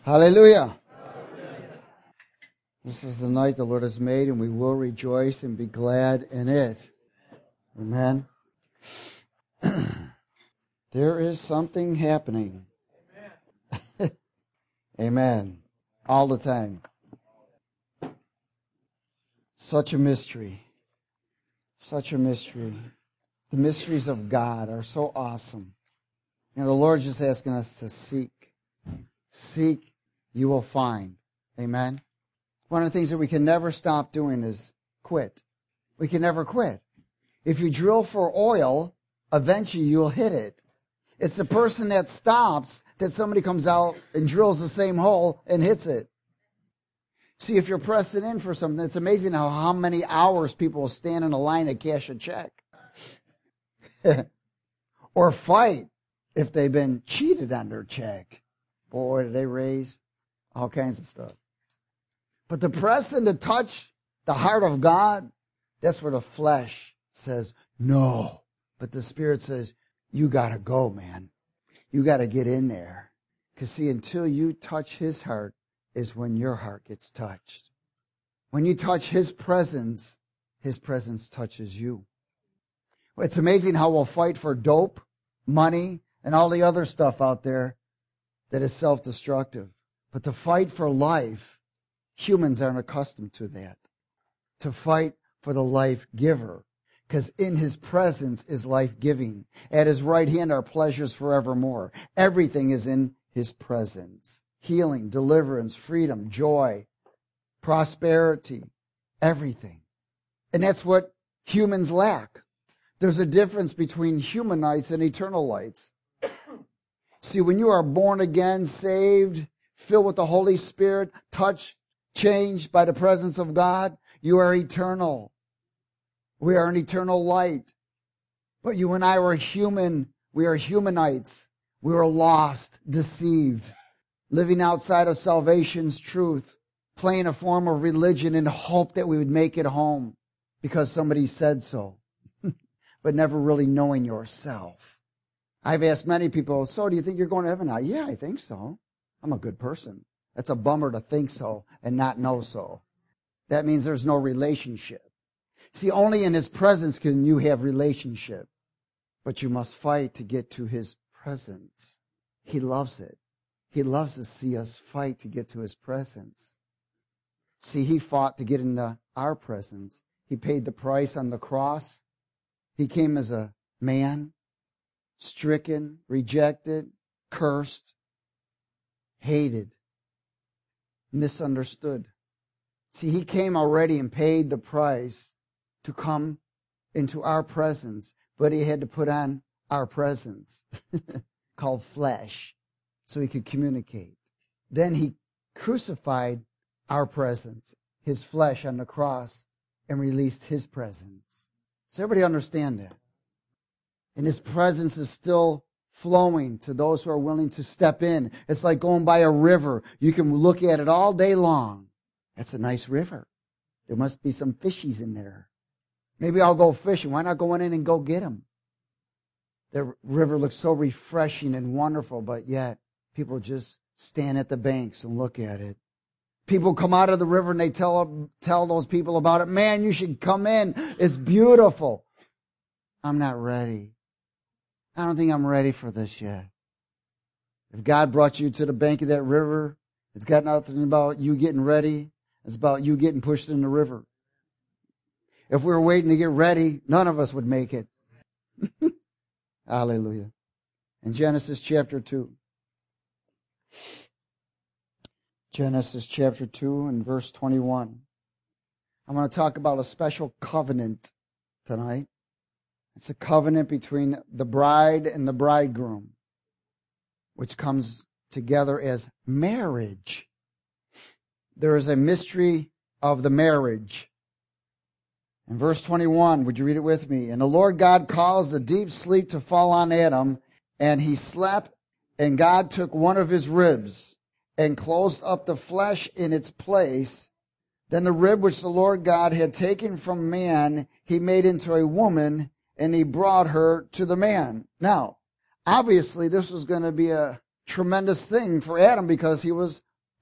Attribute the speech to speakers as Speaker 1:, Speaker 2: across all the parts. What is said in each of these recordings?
Speaker 1: Hallelujah. This is the night the Lord has made, and we will rejoice and be glad in it. Amen. There is something happening. Amen. All the time. Such a mystery. Such a mystery. The mysteries of God are so awesome. The Lord's just asking us to seek. Seek, you will find. Amen. One of the things that we can never stop doing is quit. We can never quit. If you drill for oil, eventually you'll hit it. It's the person that stops that somebody comes out and drills the same hole and hits it. See, if you're pressing in for something, it's amazing how many hours people will stand in a line to cash a check. Or fight if they've been cheated on their check. Boy, do they raise all kinds of stuff. But to press and to touch the heart of God, that's where the flesh says no. But the Spirit says, you got to go, man. You got to get in there. Because see, until you touch His heart is when your heart gets touched. When you touch His presence touches you. It's amazing how we'll fight for dope, money, and all the other stuff out there that is self-destructive. But to fight for life, humans aren't accustomed to that. To fight for the life giver. Because in His presence is life-giving. At His right hand are pleasures forevermore. Everything is in His presence. Healing, deliverance, freedom, joy, prosperity, everything. And that's what humans lack. There's a difference between humanites and eternal lights. See, when you are born again, saved, filled with the Holy Spirit, touched, changed by the presence of God, you are eternal. We are an eternal light. But you and I were human. We are humanites. We were lost, deceived, living outside of salvation's truth, playing a form of religion in hope that we would make it home because somebody said so, but never really knowing yourself. I've asked many people, so do you think you're going to heaven now? Yeah, I think so. I'm a good person. That's a bummer to think so and not know so. That means there's no relationship. See, only in His presence can you have relationship. But you must fight to get to His presence. He loves it. He loves to see us fight to get to His presence. See, He fought to get into our presence. He paid the price on the cross. He came as a man, stricken, rejected, cursed, hated, misunderstood. See, He came already and paid the price to come into our presence, but He had to put on our presence called flesh so He could communicate. Then He crucified our presence, His flesh on the cross, and released His presence. Does everybody understand that? And His presence is still flowing to those who are willing to step in. It's like going by a river. You can look at it all day long. That's a nice river. There must be some fishies in there. Maybe I'll go fishing. Why not go in and go get them? The river looks so refreshing and wonderful, but yet people just stand at the banks and look at it. People come out of the river and they tell those people about it. Man, you should come in. It's beautiful. I'm not ready. I don't think I'm ready for this yet. If God brought you to the bank of that river, it's got nothing about you getting ready. It's about you getting pushed in the river. If we were waiting to get ready, none of us would make it. Hallelujah. In Genesis chapter 2. Genesis chapter 2 and verse 21. I'm going to talk about a special covenant tonight. It's a covenant between the bride and the bridegroom, which comes together as marriage. There is a mystery of the marriage. In verse 21, would you read it with me? And the Lord God caused a deep sleep to fall on Adam, and he slept, and God took one of his ribs and closed up the flesh in its place. Then the rib which the Lord God had taken from man, He made into a woman, and He brought her to the man. Now, obviously, this was going to be a tremendous thing for Adam because he was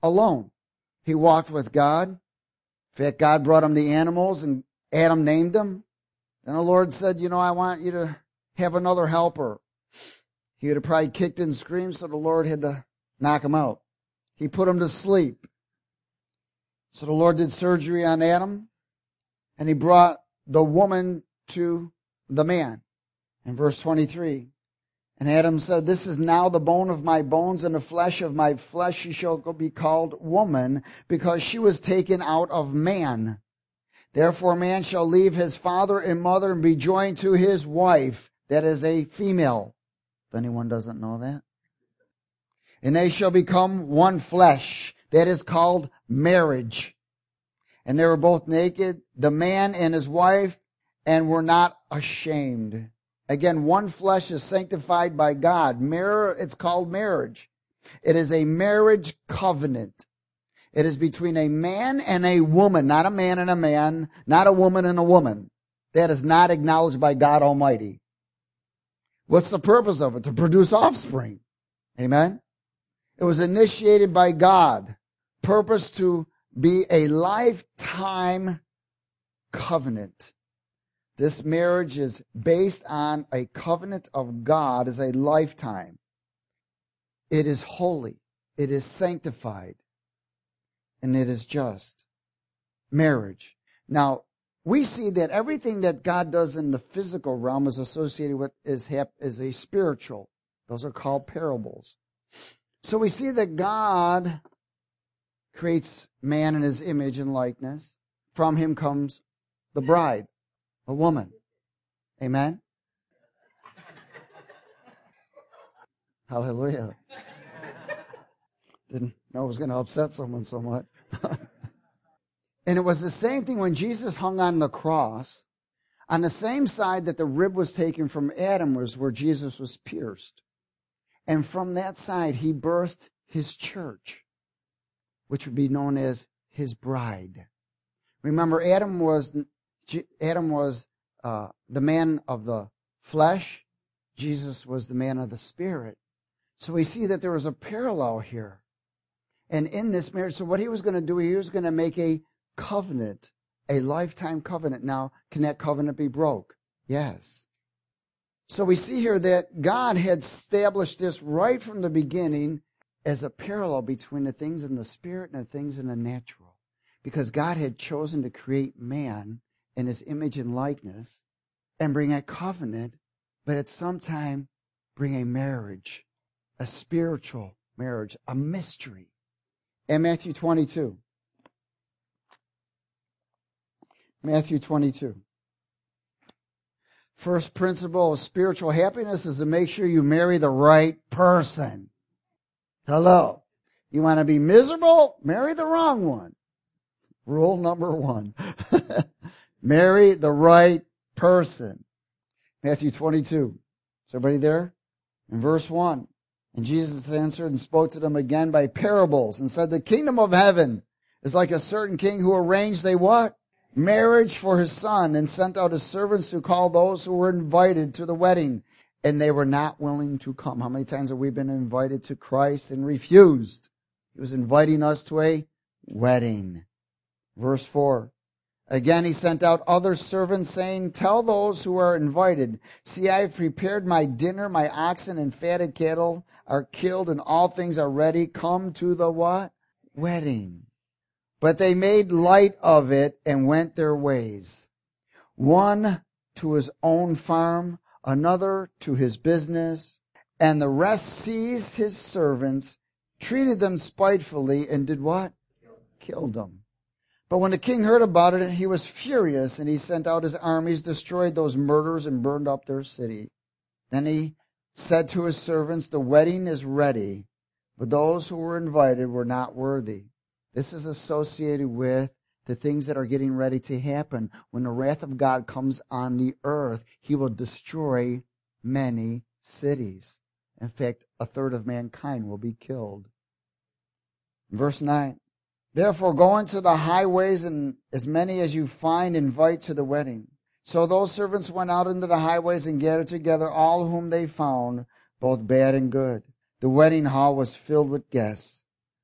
Speaker 1: alone. He walked with God. In fact, God brought him the animals and Adam named them. And the Lord said, I want you to have another helper. He would have probably kicked and screamed, so the Lord had to knock him out. He put him to sleep. So the Lord did surgery on Adam, and he brought the woman to the man. In verse 23, and Adam said, this is now the bone of my bones and the flesh of my flesh. She shall be called woman, because she was taken out of man. Therefore man shall leave his father and mother and be joined to his wife. That is a female. If anyone doesn't know that. And they shall become one flesh. That is called marriage. And they were both naked, the man and his wife, and were not ashamed. Again, one flesh is sanctified by God. It's called marriage. It is a marriage covenant. It is between a man and a woman, not a man and a man, not a woman and a woman. That is not acknowledged by God Almighty. What's the purpose of it? To produce offspring. Amen? It was initiated by God. Purpose to be a lifetime covenant. This marriage is based on a covenant of God as a lifetime. It is holy. It is sanctified. And it is just. Marriage. Now, we see that everything that God does in the physical realm is associated with is a spiritual. Those are called parables. So we see that God creates man in his image and likeness. From him comes the bride, a woman. Amen? Hallelujah. Didn't know it was going to upset someone so much. And it was the same thing when Jesus hung on the cross. On the same side that the rib was taken from Adam was where Jesus was pierced. And from that side, he birthed his church, which would be known as his bride. Remember, Adam was the man of the flesh. Jesus was the man of the spirit. So we see that there was a parallel here. And in this marriage, so what he was going to do, he was going to make a covenant, a lifetime covenant. Now, can that covenant be broke? Yes. So we see here that God had established this right from the beginning as a parallel between the things in the spirit and the things in the natural. Because God had chosen to create man in his image and likeness and bring a covenant, but at some time bring a marriage, a spiritual marriage, a mystery. And Matthew 22. Matthew 22. First principle of spiritual happiness is to make sure you marry the right person. Hello. You want to be miserable? Marry the wrong one. Rule number 1. Marry the right person. Matthew 22. Is everybody there? In verse 1. And Jesus answered and spoke to them again by parables and said, the kingdom of heaven is like a certain king who arranged a what? Marriage for his son, and sent out his servants to call those who were invited to the wedding, and they were not willing to come. How many times have we been invited to Christ and refused? He was inviting us to a wedding. Verse 4. Again he sent out other servants, saying, tell those who are invited, see, I have prepared my dinner, my oxen and fatted cattle are killed, and all things are ready. Come to the what? Wedding. But they made light of it and went their ways. One to his own farm, another to his business, and the rest seized his servants, treated them spitefully, and did what? Killed them. But when the king heard about it, he was furious, and he sent out his armies, destroyed those murderers, and burned up their city. Then he said to his servants, the wedding is ready, but those who were invited were not worthy. This is associated with the things that are getting ready to happen. When the wrath of God comes on the earth, he will destroy many cities. In fact, a third of mankind will be killed. Verse 9. Therefore go into the highways, and as many as you find, invite to the wedding. So those servants went out into the highways and gathered together all whom they found, both bad and good. The wedding hall was filled with guests.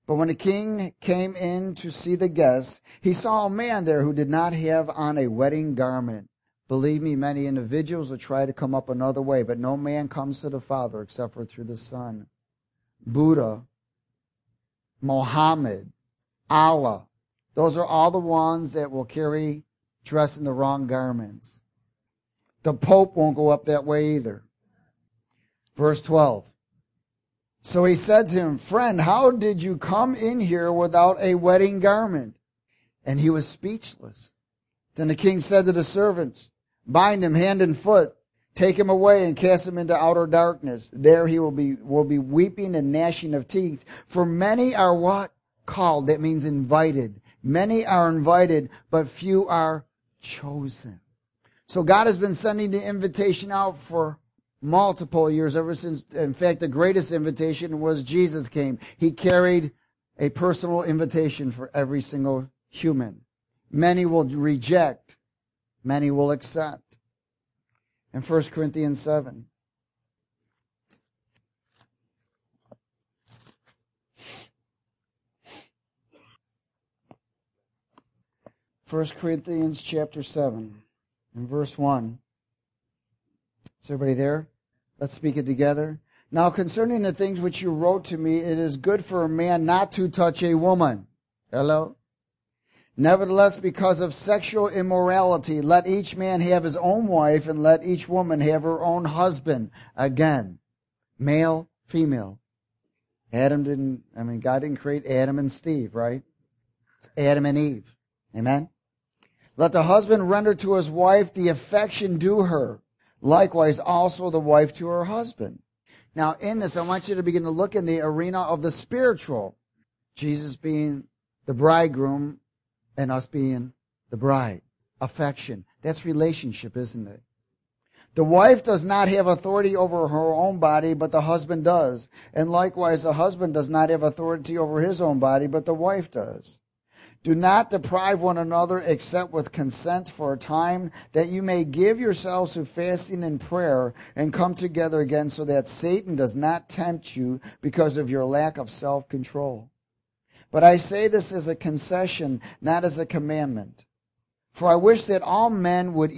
Speaker 1: But when the king came in to see the guests, he saw a man there who did not have on a wedding garment. Believe me, many individuals will try to come up another way, but no man comes to the Father except for through the Son. Buddha, Mohammed, Allah, those are all the ones that will dress in the wrong garments. The Pope won't go up that way either. Verse 12. So he said to him, friend, how did you come in here without a wedding garment? And he was speechless. Then the king said to the servants, bind him hand and foot, take him away and cast him into outer darkness. There he will be weeping and gnashing of teeth. For many are what? Called. That means invited. Many are invited, but few are chosen. So God has been sending the invitation out for multiple years, ever since, in fact, the greatest invitation was Jesus came. He carried a personal invitation for every single human. Many will reject, many will accept. In 1 Corinthians 7. First Corinthians chapter 7 and verse 1. Is everybody there? Let's speak it together. Now concerning the things which you wrote to me, it is good for a man not to touch a woman. Hello? Nevertheless, because of sexual immorality, let each man have his own wife, and let each woman have her own husband. Again, male, female. God didn't create Adam and Steve, right? It's Adam and Eve. Amen? Let the husband render to his wife the affection due her. Likewise, also the wife to her husband. Now, in this, I want you to begin to look in the arena of the spiritual. Jesus being the bridegroom and us being the bride. Affection. That's relationship, isn't it? The wife does not have authority over her own body, but the husband does. And likewise, the husband does not have authority over his own body, but the wife does. Do not deprive one another except with consent for a time, that you may give yourselves to fasting and prayer and come together again, so that Satan does not tempt you because of your lack of self-control. But I say this as a concession, not as a commandment. For I wish that all men were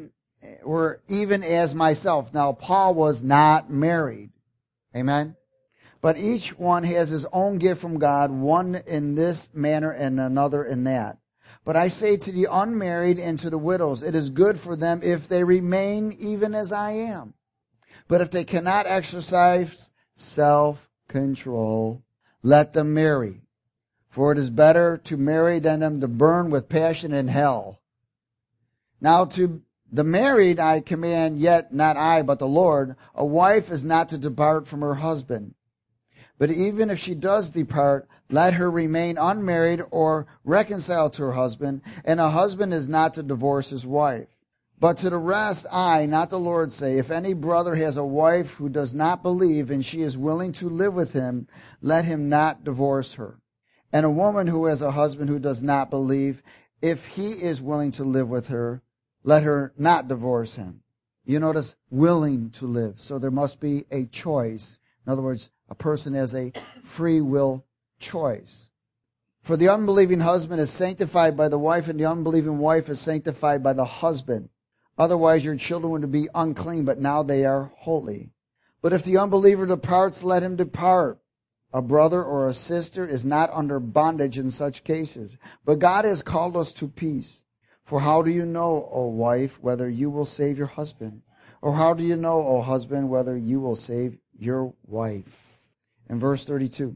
Speaker 1: even as myself. Now, Paul was not married. Amen? But each one has his own gift from God, one in this manner and another in that. But I say to the unmarried and to the widows, it is good for them if they remain even as I am. But if they cannot exercise self-control, let them marry. For it is better to marry than them to burn with passion in hell. Now to the married I command, yet not I, but the Lord, a wife is not to depart from her husband. But even if she does depart, let her remain unmarried or reconciled to her husband, and a husband is not to divorce his wife. But to the rest I, not the Lord, say, if any brother has a wife who does not believe, and she is willing to live with him, let him not divorce her. And a woman who has a husband who does not believe, if he is willing to live with her, let her not divorce him. You notice, willing to live. So there must be a choice. In other words, a person has a free will choice. For the unbelieving husband is sanctified by the wife, and the unbelieving wife is sanctified by the husband. Otherwise your children would be unclean, but now they are holy. But if the unbeliever departs, let him depart. A brother or a sister is not under bondage in such cases, but God has called us to peace. For how do you know, O wife, whether you will save your husband? Or how do you know, O husband, whether you will save your wife? In verse 32.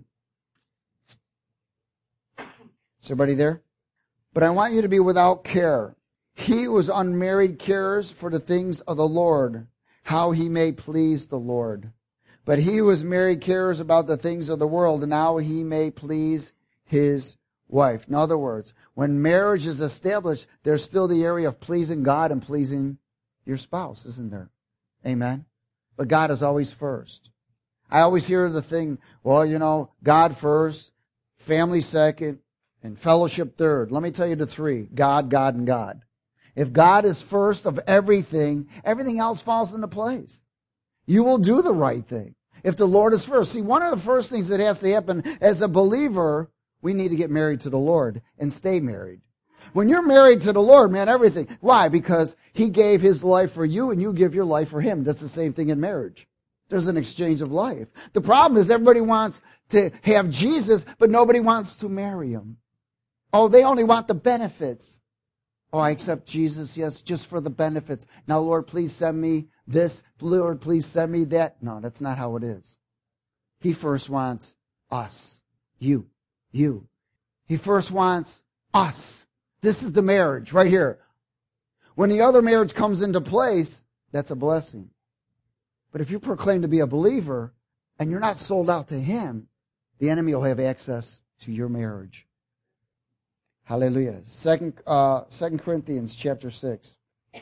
Speaker 1: Is everybody there? But I want you to be without care. He who is unmarried cares for the things of the Lord, how he may please the Lord. But he who is married cares about the things of the world, and how he may please his wife. In other words, when marriage is established, there's still the area of pleasing God and pleasing your spouse, isn't there? Amen? But God is always first. I always hear the thing, well, God first, family second, and fellowship third. Let me tell you the three. God, God, and God. If God is first of everything, everything else falls into place. You will do the right thing. if the Lord is first. See, one of the first things that has to happen as a believer, we need to get married to the Lord and stay married. When you're married to the Lord, man, everything. Why? Because He gave His life for you and you give your life for Him. That's the same thing in marriage. There's an exchange of life. The problem is everybody wants to have Jesus, but nobody wants to marry Him. Oh, they only want the benefits. Oh, I accept Jesus, yes, just for the benefits. Now, Lord, please send me this. Lord, please send me that. No, that's not how it is. He first wants us. You. He first wants us. This is the marriage right here. When the other marriage comes into place, that's a blessing. But if you proclaim to be a believer and you're not sold out to Him, the enemy will have access to your marriage. Hallelujah. 2 Corinthians chapter 6.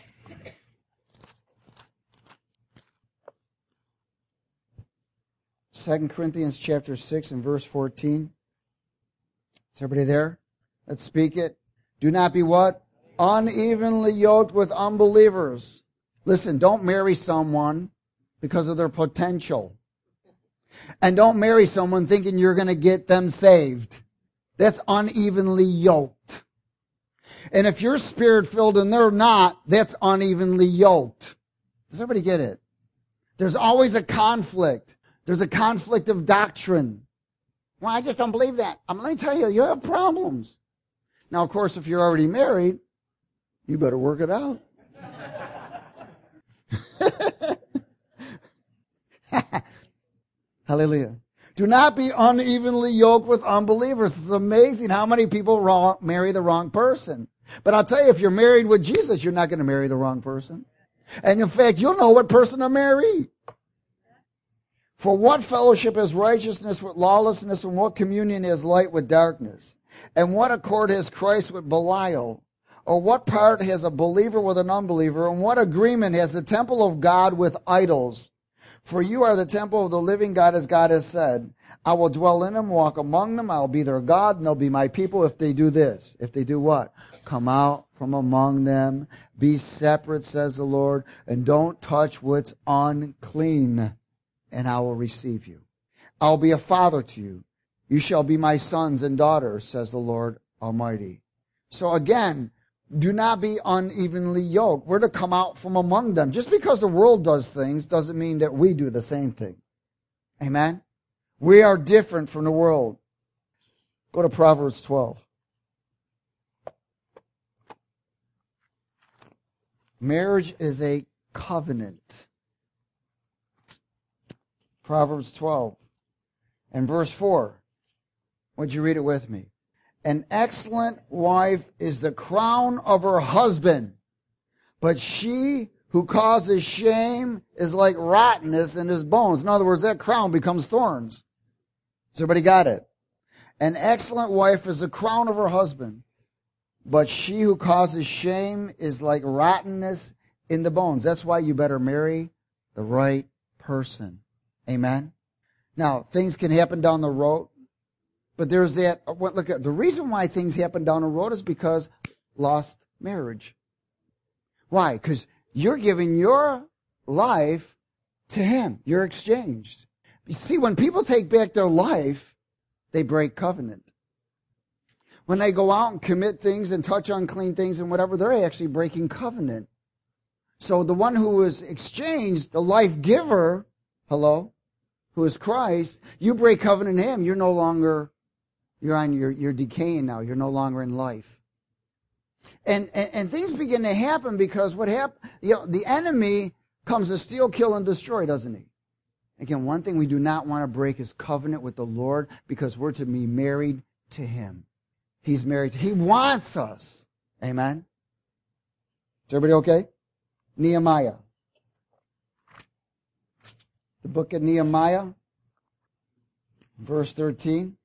Speaker 1: Second Corinthians chapter 6 and verse 14. Is everybody there? Let's speak it. Do not be what? Unevenly yoked with unbelievers. Listen, don't marry someone because of their potential. And don't marry someone thinking you're going to get them saved. That's unevenly yoked. And if you're spirit-filled and they're not, that's unevenly yoked. Does everybody get it? There's always a conflict. There's a conflict of doctrine. Well, I just don't believe that. Let me tell you, you have problems. Now, of course, if you're already married, you better work it out. Hallelujah. Do not be unevenly yoked with unbelievers. It's amazing how many people marry the wrong person. But I'll tell you, if you're married with Jesus, you're not going to marry the wrong person. And in fact, you'll know what person to marry. For what fellowship is righteousness with lawlessness, and what communion is light with darkness? And what accord has Christ with Belial? Or what part has a believer with an unbeliever? And what agreement has the temple of God with idols? For you are the temple of the living God, as God has said, I will dwell in them, walk among them, I will be their God, and they'll be my people if they do this. If they do what? Come out from among them, be separate, says the Lord, and don't touch what's unclean, and I will receive you. I will be a father to you. You shall be my sons and daughters, says the Lord Almighty. So again, do not be unevenly yoked. We're to come out from among them. Just because the world does things doesn't mean that we do the same thing. Amen? We are different from the world. Go to Proverbs 12. Marriage is a covenant. Proverbs 12 and verse 4. Would you read it with me? An excellent wife is the crown of her husband, but she who causes shame is like rottenness in his bones. In other words, that crown becomes thorns. Has everybody got it? An excellent wife is the crown of her husband, but she who causes shame is like rottenness in the bones. That's why you better marry the right person. Amen? Now, things can happen down the road. But there's that, look at the reason why things happen down the road is because lost marriage. Why? Because you're giving your life to Him. You're exchanged. You see, when people take back their life, they break covenant. When they go out and commit things and touch unclean things and whatever, they're actually breaking covenant. So the one who is exchanged, the life giver, hello, who is Christ, you break covenant in Him. You're no longer... You're decaying now. You're no longer in life. And things begin to happen because what happened, the enemy comes to steal, kill, and destroy, doesn't he? Again, one thing we do not want to break is covenant with the Lord because we're to be married to Him. He's married. He wants us. Amen? Is everybody okay? Nehemiah. The book of Nehemiah, verse 13.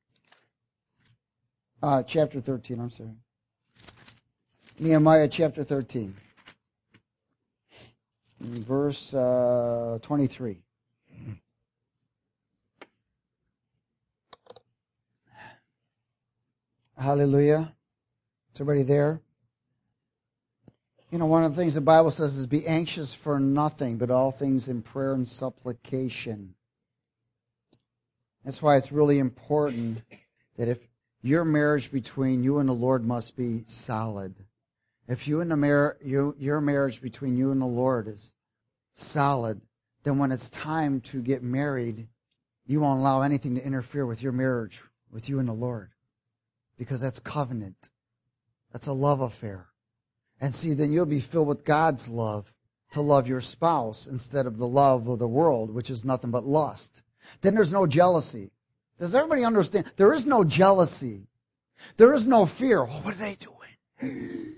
Speaker 1: Chapter 13, I'm sorry. Nehemiah chapter 13. Verse 23. Hallelujah. Is everybody there? You know, one of the things the Bible says is be anxious for nothing, but all things in prayer and supplication. That's why it's really important that if your marriage between you and the Lord must be solid. If your marriage between you and the Lord is solid, then when it's time to get married, you won't allow anything to interfere with your marriage with you and the Lord. Because that's covenant. That's a love affair. And see, then you'll be filled with God's love to love your spouse instead of the love of the world, which is nothing but lust. Then there's no jealousy. Does everybody understand? There is no jealousy. There is no fear. Oh, what are they doing?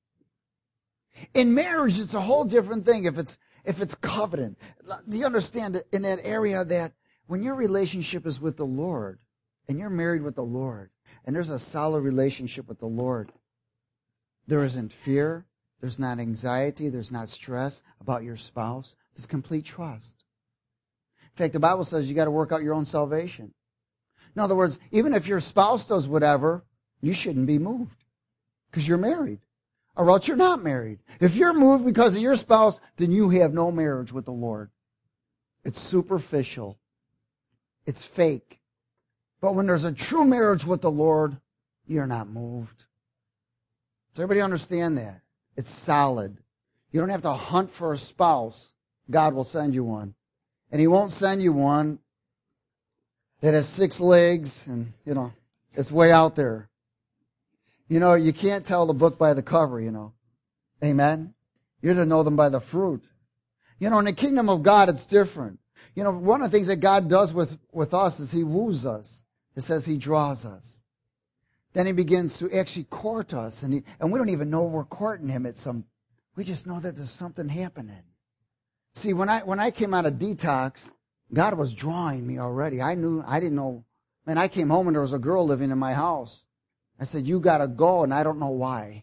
Speaker 1: In marriage, it's a whole different thing if it's covenant. Do you understand in that area that when your relationship is with the Lord and you're married with the Lord and there's a solid relationship with the Lord, there isn't fear, there's not anxiety, there's not stress about your spouse. There's complete trust. In fact, the Bible says you got to work out your own salvation. In other words, even if your spouse does whatever, you shouldn't be moved because you're married. Or else you're not married. If you're moved because of your spouse, then you have no marriage with the Lord. It's superficial. It's fake. But when there's a true marriage with the Lord, you're not moved. Does everybody understand that? It's solid. You don't have to hunt for a spouse. God will send you one. And He won't send you one that has 6 legs and, it's way out there. You can't tell the book by the cover, Amen? You're to know them by the fruit. In the kingdom of God, it's different. One of the things that God does with us is He woos us. It says He draws us. Then He begins to actually court us. And we don't even know we're courting Him we just know that there's something happening. See, when I came out of detox, God was drawing me already. I didn't know. Man, I came home and there was a girl living in my house. I said, you got to go, and I don't know why.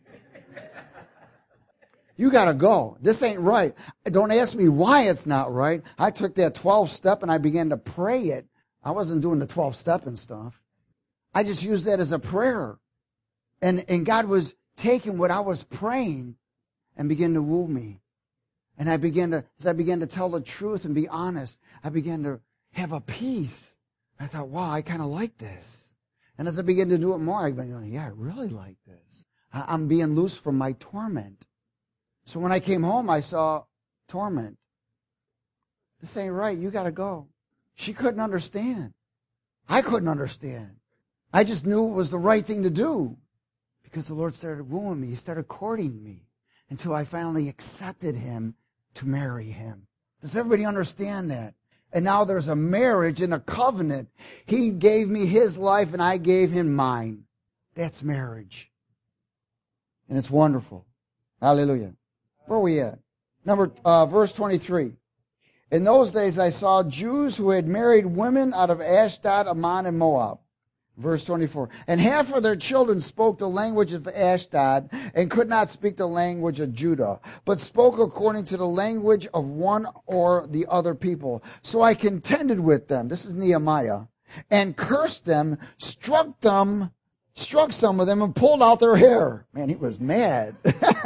Speaker 1: You got to go. This ain't right. Don't ask me why it's not right. I took that 12-step and I began to pray it. I wasn't doing the 12-step and stuff. I just used that as a prayer. And God was taking what I was praying and began to woo me. And as I began to tell the truth and be honest, I began to have a peace. I thought, wow, I kind of like this. And as I began to do it more, I've been going, yeah, I really like this. I'm being loose from my torment. So when I came home, I saw torment. This ain't right. You got to go. She couldn't understand. I couldn't understand. I just knew it was the right thing to do because the Lord started wooing me. He started courting me until I finally accepted Him to marry Him. Does everybody understand that? And now there's a marriage and a covenant. He gave me His life and I gave Him mine. That's marriage. And it's wonderful. Hallelujah. Where are we at? Verse 23. In those days I saw Jews who had married women out of Ashdod, Ammon, and Moab. Verse 24. And half of their children spoke the language of Ashdod and could not speak the language of Judah, but spoke according to the language of one or the other people. So I contended with them. This is Nehemiah. And cursed them, struck some of them, and pulled out their hair. Man, he was mad.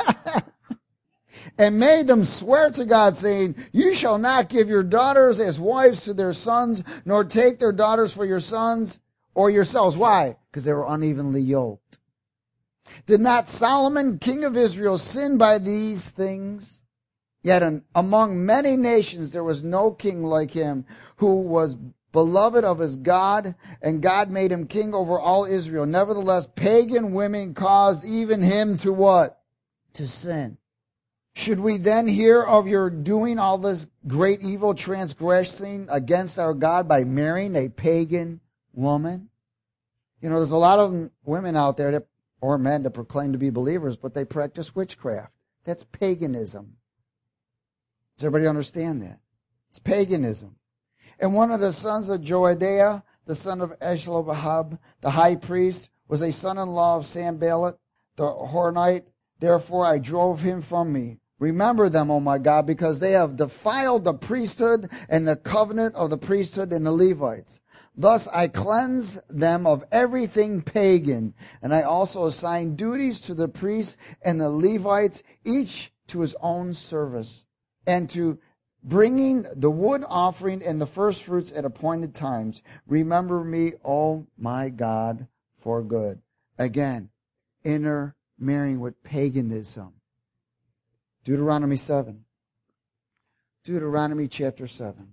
Speaker 1: And made them swear to God, saying, you shall not give your daughters as wives to their sons, nor take their daughters for your sons or yourselves. Why? Because they were unevenly yoked. Did not Solomon, king of Israel, sin by these things? Yet among many nations there was no king like him, who was beloved of his God, and God made him king over all Israel. Nevertheless, pagan women caused even him to what? To sin. Should we then hear of your doing all this great evil, transgressing against our God by marrying a pagan woman? There's a lot of women out there or men that proclaim to be believers, but they practice witchcraft. That's paganism. Does everybody understand that? It's paganism. And one of the sons of Joadiah, the son of Eshlohab, the high priest, was a son-in-law of Sanballat, the Horonite. Therefore I drove him from me. Remember them, O my God, because they have defiled the priesthood and the covenant of the priesthood and the Levites. Thus I cleanse them of everything pagan, and I also assign duties to the priests and the Levites, each to his own service, and to bringing the wood offering and the first fruits at appointed times. Remember me, O my God, for good. Again, intermarrying with paganism. Deuteronomy 7. Deuteronomy chapter 7.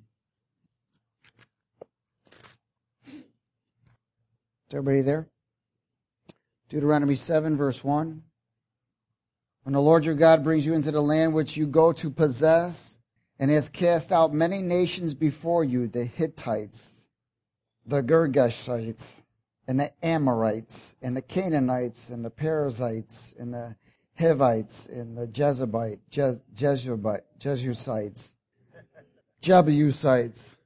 Speaker 1: Is everybody there? Deuteronomy 7, verse 1. When the Lord your God brings you into the land which you go to possess, and has cast out many nations before you, the Hittites, the Girgashites, and the Amorites, and the Canaanites, and the Perizzites, and the Hivites, and the Jebusites,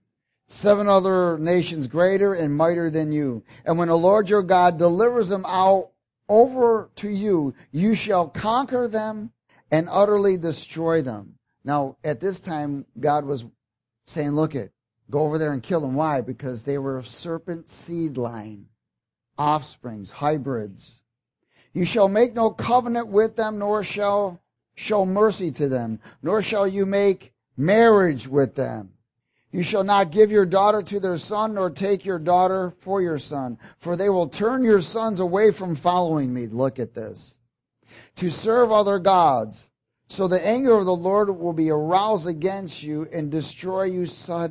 Speaker 1: 7 other nations greater and mightier than you. And when the Lord your God delivers them out over to you, you shall conquer them and utterly destroy them. Now, at this time, God was saying, look go over there and kill them. Why? Because they were serpent seed line, offsprings, hybrids. You shall make no covenant with them, nor shall show mercy to them, nor shall you make marriage with them. You shall not give your daughter to their son, nor take your daughter for your son, for they will turn your sons away from following me. Look at this. To serve other gods. So the anger of the Lord will be aroused against you and destroy you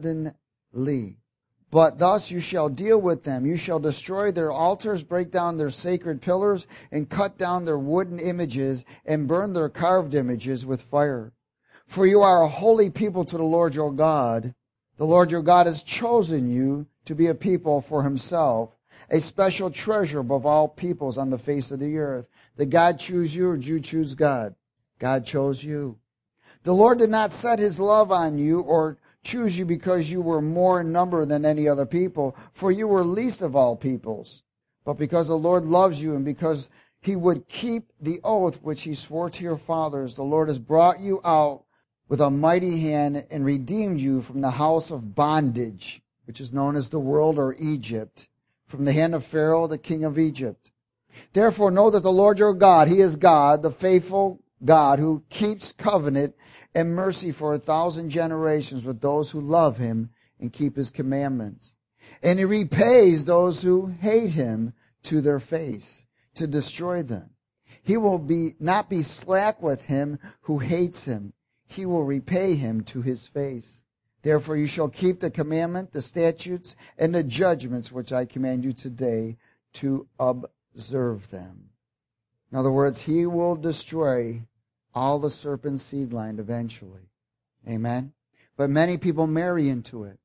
Speaker 1: suddenly. But thus you shall deal with them. You shall destroy their altars, break down their sacred pillars, and cut down their wooden images, and burn their carved images with fire. For you are a holy people to the Lord your God. The Lord your God has chosen you to be a people for himself, a special treasure above all peoples on the face of the earth. Did God choose you, or did you choose God? God chose you. The Lord did not set his love on you or choose you because you were more in number than any other people, for you were least of all peoples. But because the Lord loves you and because he would keep the oath which he swore to your fathers, the Lord has brought you out with a mighty hand and redeemed you from the house of bondage, which is known as the world or Egypt, from the hand of Pharaoh, the king of Egypt. Therefore know that the Lord your God, he is God, the faithful God, who keeps covenant and mercy for 1,000 generations with those who love him and keep his commandments. And he repays those who hate him to their face, to destroy them. He will not be slack with him who hates him. He will repay him to his face. Therefore you shall keep the commandment, the statutes, and the judgments which I command you today to observe them. In other words, he will destroy all the serpent seed line eventually. Amen? But many people marry into it.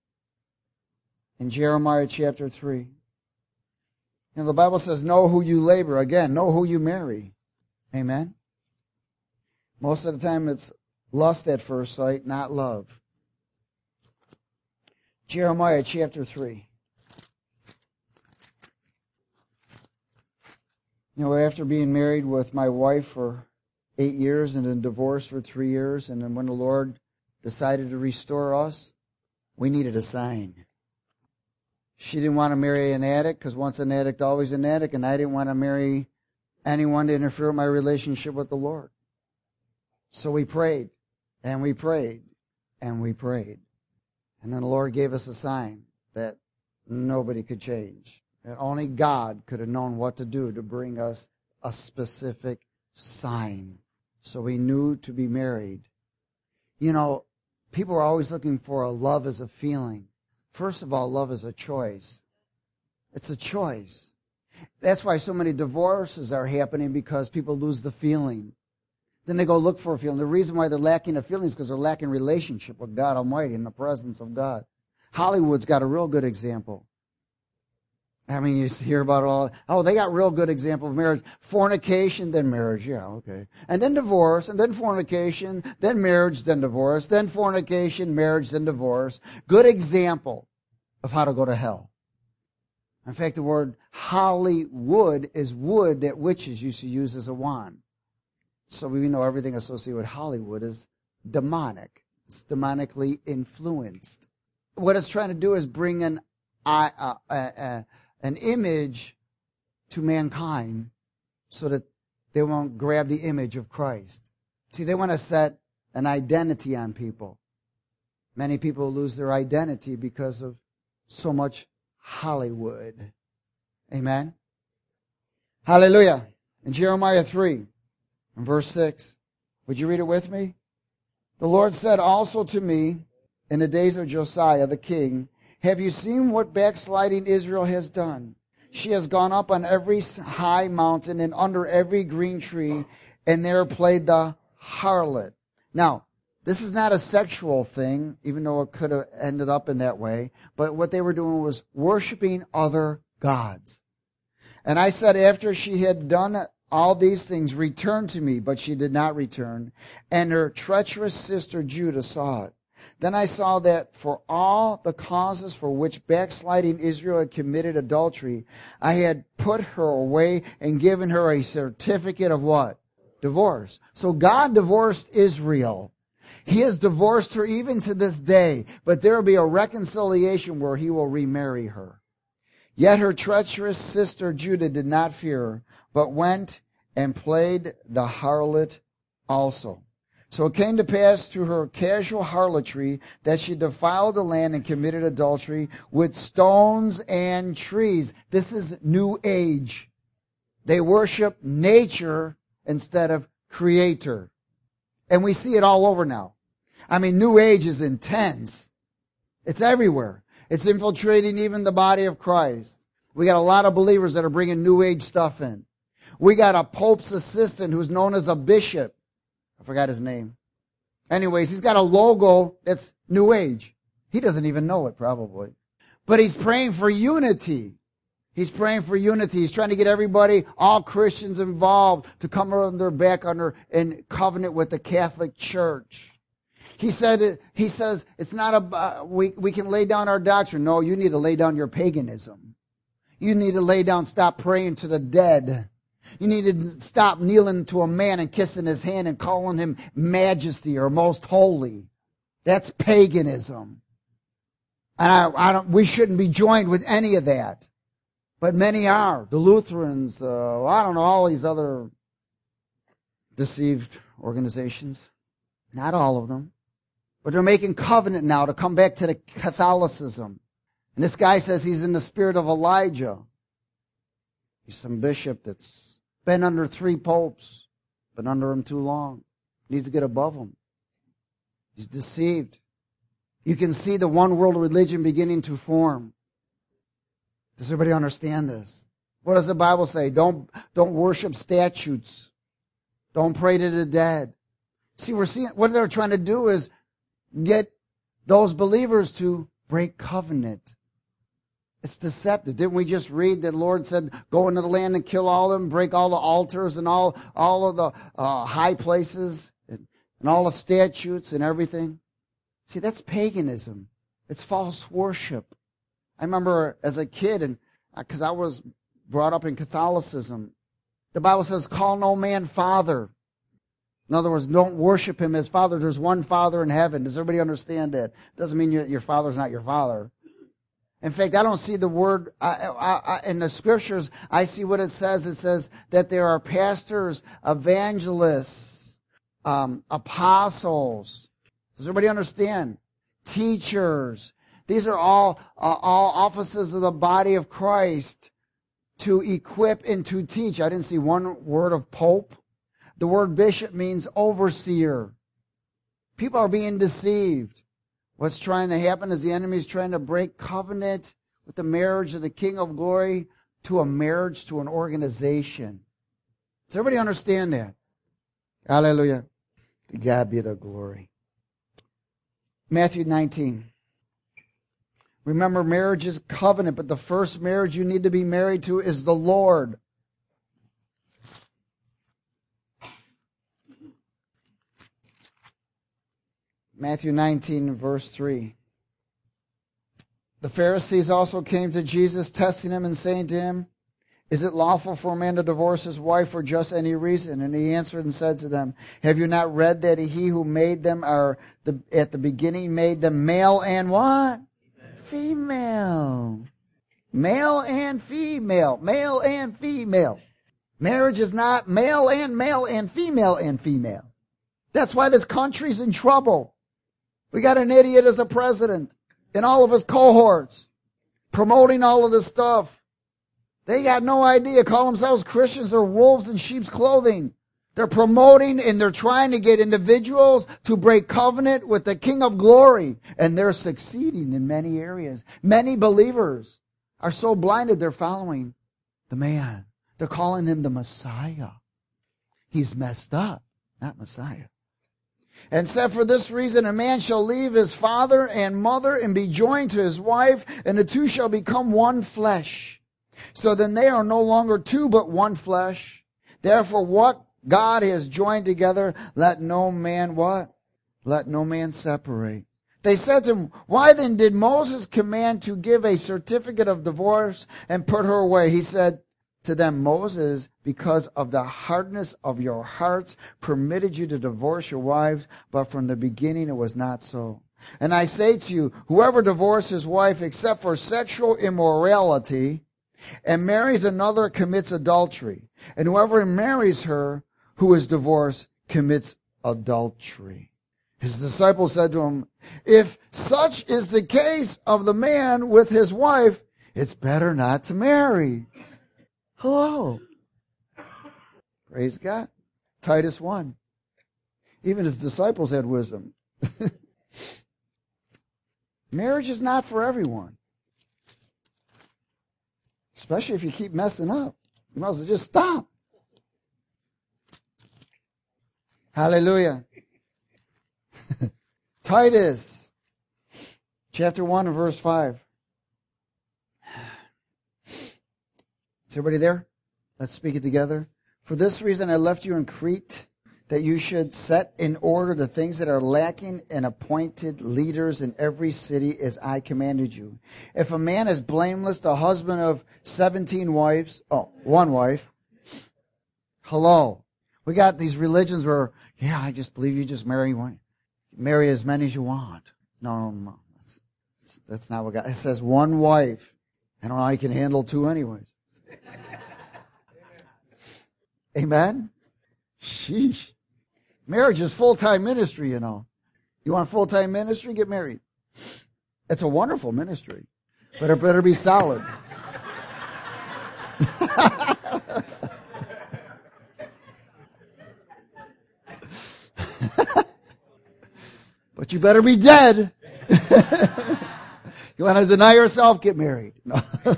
Speaker 1: In Jeremiah chapter 3. And the Bible says, know who you labor. Again, know who you marry. Amen? Most of the time it's lust at first sight, not love. Jeremiah chapter 3. You know, after being married with my wife for 8 years and then divorced for 3 years, and then when the Lord decided to restore us, we needed a sign. She didn't want to marry an addict, because once an addict, always an addict, and I didn't want to marry anyone to interfere with my relationship with the Lord. So we prayed, and we prayed, and we prayed. And then the Lord gave us a sign that nobody could change. That only God could have known what to do to bring us a specific sign. So we knew to be married. You know, people are always looking for a love as a feeling. First of all, love is a choice. It's a choice. That's why so many divorces are happening, because people lose the feeling. Then they go look for a feeling. The reason why they're lacking a feeling is because they're lacking relationship with God Almighty in the presence of God. Hollywood's got a real good example. I mean, you hear about they got real good example of marriage. Fornication, then marriage, yeah, okay. And then divorce, and then fornication, then marriage, then divorce, then fornication, marriage, then divorce. Good example of how to go to hell. In fact, the word Hollywood is wood that witches used to use as a wand. So we know everything associated with Hollywood is demonic. It's demonically influenced. What it's trying to do is bring an image to mankind so that they won't grab the image of Christ. See, they want to set an identity on people. Many people lose their identity because of so much Hollywood. Amen? Hallelujah. In Jeremiah 3, in verse 6, would you read it with me? The Lord said also to me in the days of Josiah the king, have you seen what backsliding Israel has done? She has gone up on every high mountain and under every green tree, and there played the harlot. Now, this is not a sexual thing, even though it could have ended up in that way. But what they were doing was worshiping other gods. And I said, after she had done all these things, return to me. But she did not return. And her treacherous sister Judah saw it. Then I saw that for all the causes for which backsliding Israel had committed adultery, I had put her away and given her a certificate of what? Divorce. So God divorced Israel. He has divorced her even to this day, but there will be a reconciliation where he will remarry her. Yet her treacherous sister Judah did not fear her, but went and played the harlot also. So it came to pass through her casual harlotry that she defiled the land and committed adultery with stones and trees. This is New Age. They worship nature instead of Creator. And we see it all over now. I mean, New Age is intense. It's everywhere. It's infiltrating even the body of Christ. We got a lot of believers that are bringing New Age stuff in. We got a Pope's assistant who's known as a bishop. I forgot his name. Anyways, he's got a logo that's New Age. He doesn't even know it probably. But he's praying for unity. He's praying for unity. He's trying to get everybody, all Christians involved, to come under back under in covenant with the Catholic Church. He says it's not we can lay down our doctrine. No, you need to lay down your paganism. You need to stop praying to the dead. You need to stop kneeling to a man and kissing his hand and calling him majesty or most holy. That's paganism. And we shouldn't be joined with any of that. But many are. The Lutherans, all these other deceived organizations. Not all of them. But they're making covenant now to come back to the Catholicism. And this guy says he's in the spirit of Elijah. He's some bishop that's been under 3 popes, been under him too long. Needs to get above him. He's deceived. You can see the one world religion beginning to form. Does everybody understand this? What does the Bible say? Don't worship statues. Don't pray to the dead. See, we're seeing what they're trying to do is get those believers to break covenant. It's deceptive. Didn't we just read that the Lord said, go into the land and kill all of them, break all the altars and all of the high places and all the statutes and everything? See, that's paganism. It's false worship. I remember as a kid, and because I was brought up in Catholicism, the Bible says, call no man father. In other words, don't worship him as father. There's one Father in heaven. Does everybody understand that? Doesn't mean your father's not your father. In fact, I don't see the word in the scriptures. I see what it says. It says that there are pastors, evangelists, apostles. Does everybody understand? Teachers. These are all offices of the body of Christ to equip and to teach. I didn't see one word of pope. The word bishop means overseer. People are being deceived. What's trying to happen is the enemy is trying to break covenant with the marriage of the King of Glory to a marriage to an organization. Does everybody understand that? Hallelujah. To God be the glory. Matthew 19. Remember, marriage is covenant, but the first marriage you need to be married to is the Lord. Matthew 19, verse 3. The Pharisees also came to Jesus, testing him and saying to him, is it lawful for a man to divorce his wife for just any reason? And he answered and said to them, have you not read that he who made them at the beginning made them male and what? Female. Male and female. Male and female. Marriage is not male and female and female. That's why this country's in trouble. We got an idiot as a president in all of his cohorts, promoting all of this stuff. They got no idea. Call themselves Christians. They're wolves in sheep's clothing. They're promoting and they're trying to get individuals to break covenant with the King of Glory. And they're succeeding in many areas. Many believers are so blinded they're following the man. They're calling him the Messiah. He's messed up, not Messiah. And said, for this reason a man shall leave his father and mother and be joined to his wife, and the two shall become one flesh. So then they are no longer two, but one flesh. Therefore, what God has joined together, let no man what? Let no man separate. They said to him, why then did Moses command to give a certificate of divorce and put her away? He said to them, Moses, because of the hardness of your hearts, permitted you to divorce your wives, but from the beginning it was not so. And I say to you, whoever divorces his wife except for sexual immorality and marries another commits adultery. And whoever marries her who is divorced commits adultery. His disciples said to him, if such is the case of the man with his wife, it's better not to marry. Hello. Praise God. Titus 1. Even his disciples had wisdom. Marriage is not for everyone. Especially if you keep messing up. You might as well just stop. Hallelujah. Titus, chapter 1 and verse 5. Is everybody there? Let's speak it together. For this reason I left you in Crete, that you should set in order the things that are lacking and appointed leaders in every city as I commanded you. If a man is blameless, the husband of 17 wives, one wife. Hello. We got these religions where, yeah, I just believe you just marry one. Marry as many as you want. No. That's not what God, it says one wife. I don't know how you can handle two anyways. Amen? Sheesh. Marriage is full-time ministry, you know. You want full-time ministry? Get married. It's a wonderful ministry. But it better be solid. But you better be dead. You want to deny yourself? Get married. No.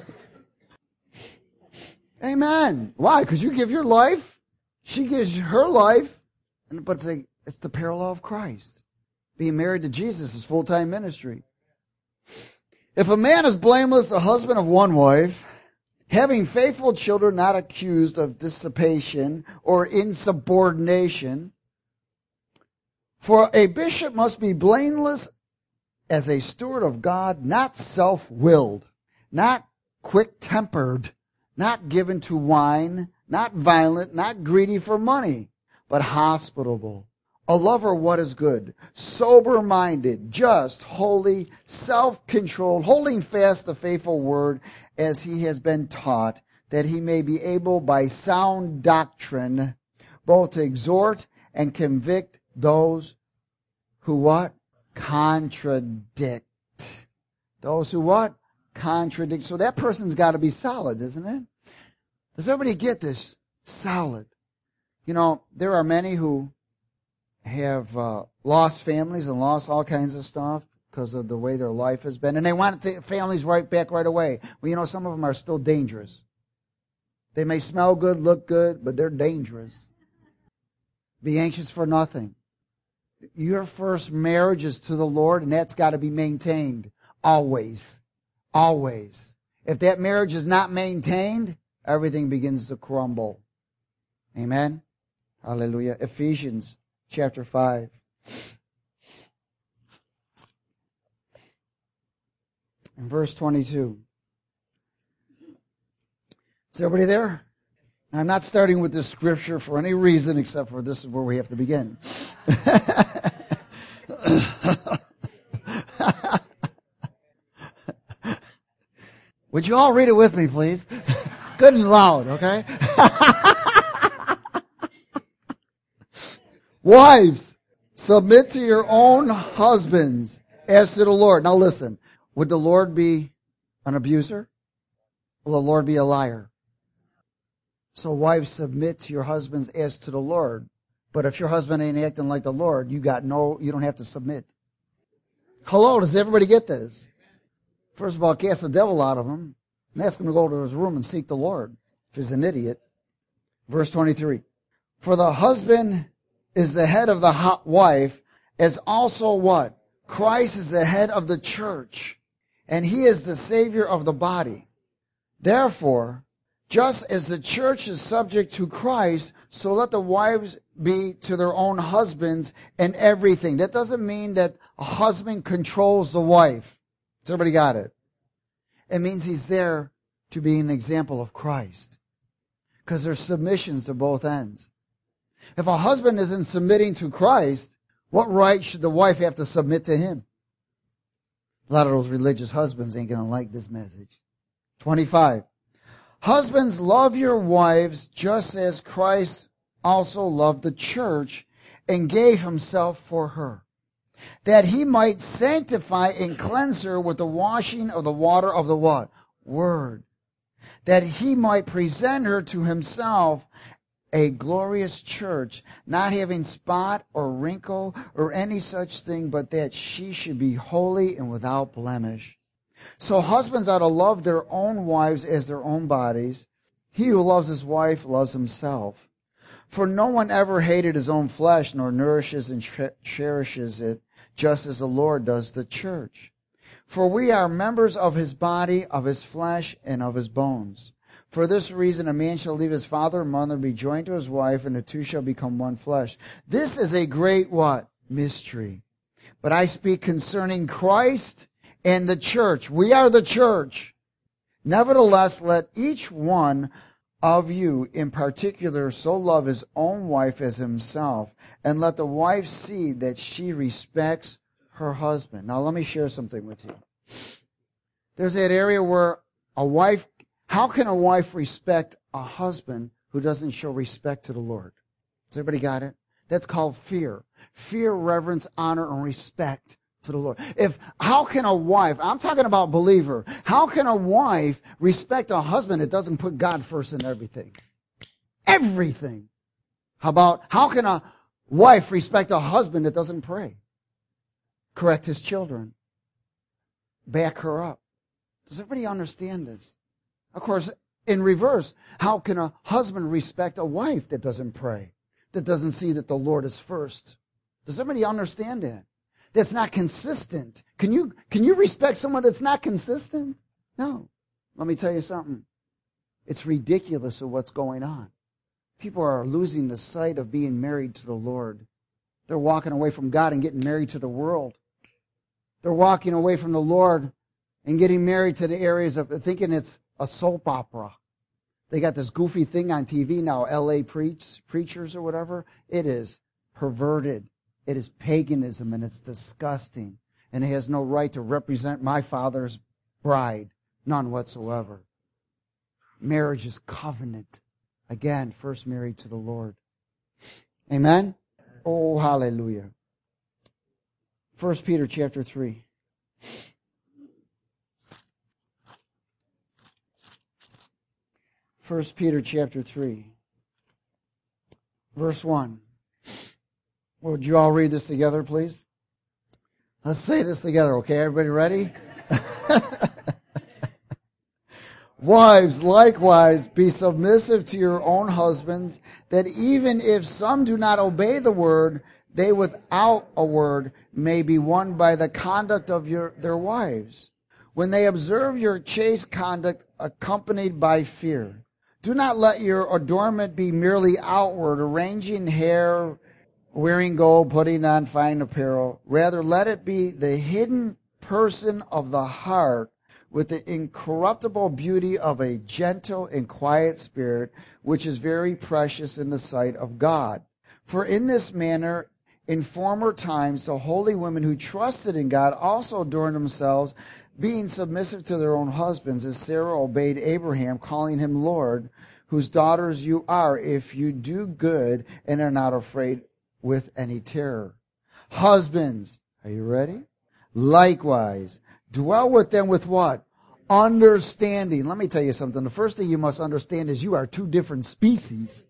Speaker 1: Amen. Why? Because you give your life. She gives her life. But it's the parallel of Christ. Being married to Jesus is full-time ministry. If a man is blameless, the husband of one wife, having faithful children, not accused of dissipation or insubordination, for a bishop must be blameless as a steward of God, not self-willed, not quick-tempered, not given to wine, not violent, not greedy for money, but hospitable, a lover of what is good, sober-minded, just, holy, self-controlled, holding fast the faithful word as he has been taught, that he may be able by sound doctrine both to exhort and convict those who what? Contradict. Those who what? Contradict. So that person's got to be solid, isn't it? Does everybody get this? Solid. You know, there are many who have lost families and lost all kinds of stuff because of the way their life has been. And they want the families right back right away. Well, you know, some of them are still dangerous. They may smell good, look good, but they're dangerous. Be anxious for nothing. Your first marriage is to the Lord, and that's got to be maintained. Always. Always. If that marriage is not maintained, everything begins to crumble. Amen? Hallelujah. Ephesians chapter 5. And verse 22. Is everybody there? I'm not starting with this scripture for any reason except for this is where we have to begin. Would you all read it with me, please? Good and loud, okay? Wives, Submit to your own husbands as to the Lord. Now listen, would the Lord be an abuser? Will the Lord be a liar? So wives, submit to your husbands as to the Lord. But if your husband ain't acting like the Lord, you don't have to submit. Hello, does everybody get this? First of all, cast the devil out of him and ask him to go to his room and seek the Lord if he's an idiot. Verse 23. For the husband is the head of the wife, as also what? Christ is the head of the church, and he is the Savior of the body. Therefore, just as the church is subject to Christ, so let the wives be to their own husbands in everything. That doesn't mean that a husband controls the wife. Has everybody got it? It means he's there to be an example of Christ. Because there's submissions to both ends. If a husband isn't submitting to Christ, what right should the wife have to submit to him? A lot of those religious husbands ain't going to like this message. 25. Husbands, love your wives just as Christ also loved the church and gave himself for her, that he might sanctify and cleanse her with the washing of the water of the what? Word. That he might present her to himself a glorious church, not having spot or wrinkle or any such thing, but that she should be holy and without blemish. So husbands are to love their own wives as their own bodies. He who loves his wife loves himself. For no one ever hated his own flesh, nor nourishes and cherishes it, just as the Lord does the church. For we are members of his body, of his flesh, and of his bones. For this reason a man shall leave his father and mother and be joined to his wife, and the two shall become one flesh. This is a great what? Mystery. But I speak concerning Christ and the church. We are the church. Nevertheless, let each one of you in particular so love his own wife as himself, and let the wife see that she respects her husband. Now let me share something with you. There's that area where how can a wife respect a husband who doesn't show respect to the Lord? Has everybody got it? That's called fear. Fear, reverence, honor, and respect to the Lord. How can a wife, I'm talking about believer, how can a wife respect a husband that doesn't put God first in everything? Everything. How can a wife respect a husband that doesn't pray? Correct his children. Back her up. Does everybody understand this? Of course, in reverse, how can a husband respect a wife that doesn't pray, that doesn't see that the Lord is first? Does everybody understand that? That's not consistent. Can you respect someone that's not consistent? No. Let me tell you something. It's ridiculous of what's going on. People are losing the sight of being married to the Lord. They're walking away from God and getting married to the world. They're walking away from the Lord and getting married to the areas of thinking it's a soap opera. They got this goofy thing on TV now, L.A. preachers or whatever. It is perverted. It is paganism, and it's disgusting. And it has no right to represent my Father's bride. None whatsoever. Marriage is covenant. Again, first married to the Lord. Amen? Oh, hallelujah. 1 Peter chapter 3. First Peter chapter 3. Verse 1. Would you all read this together, please? Let's say this together, okay? Everybody ready? Wives, likewise, be submissive to your own husbands, that even if some do not obey the word, they without a word may be won by the conduct of their wives, when they observe your chaste conduct accompanied by fear. Do not let your adornment be merely outward, arranging hair, wearing gold, putting on fine apparel. Rather, let it be the hidden person of the heart, with the incorruptible beauty of a gentle and quiet spirit, which is very precious in the sight of God. For in this manner, in former times, the holy women who trusted in God also adorned themselves, being submissive to their own husbands, as Sarah obeyed Abraham, calling him Lord, whose daughters you are, if you do good and are not afraid with any terror. Husbands, are you ready? Likewise, dwell with them with what? Understanding. Let me tell you something. The first thing you must understand is you are two different species.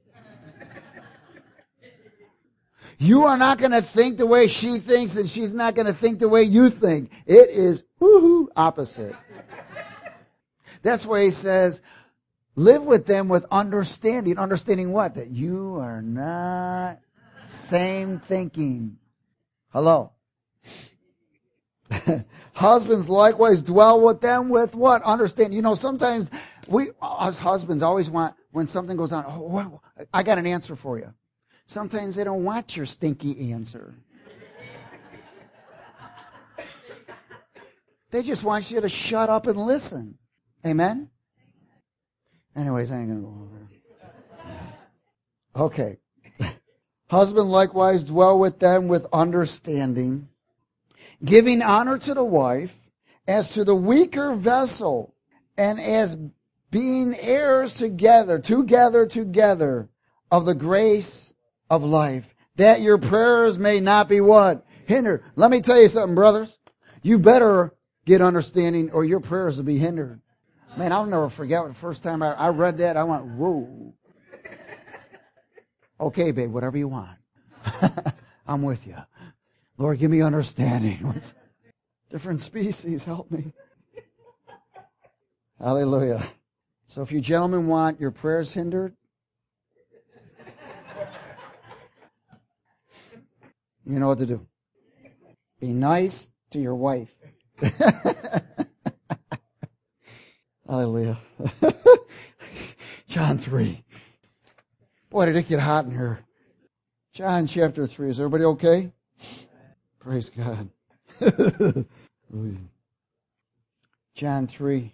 Speaker 1: You are not going to think the way she thinks, and she's not going to think the way you think. It is woohoo opposite. That's why he says, live with them with understanding. Understanding what? That you are not same thinking. Hello. Husbands likewise dwell with them with what? Understand. You know, sometimes us husbands always want, when something goes on, oh, I got an answer for you. Sometimes they don't want your stinky answer. They just want you to shut up and listen. Amen? Anyways, I ain't going to go over there. Okay. Husband likewise dwell with them with understanding, giving honor to the wife as to the weaker vessel, and as being heirs together of the grace of life, that your prayers may not be what? Hindered. Let me tell you something, brothers. You better get understanding or your prayers will be hindered. Man, I'll never forget the first time I read that. I went, whoa. Okay, babe, whatever you want. I'm with you. Lord, give me understanding. Different species, help me. Hallelujah. So if you gentlemen want your prayers hindered, you know what to do. Be nice to your wife. Hallelujah. John 3. Boy, did it get hot in here. John chapter 3. Is everybody okay? Praise God. John 3.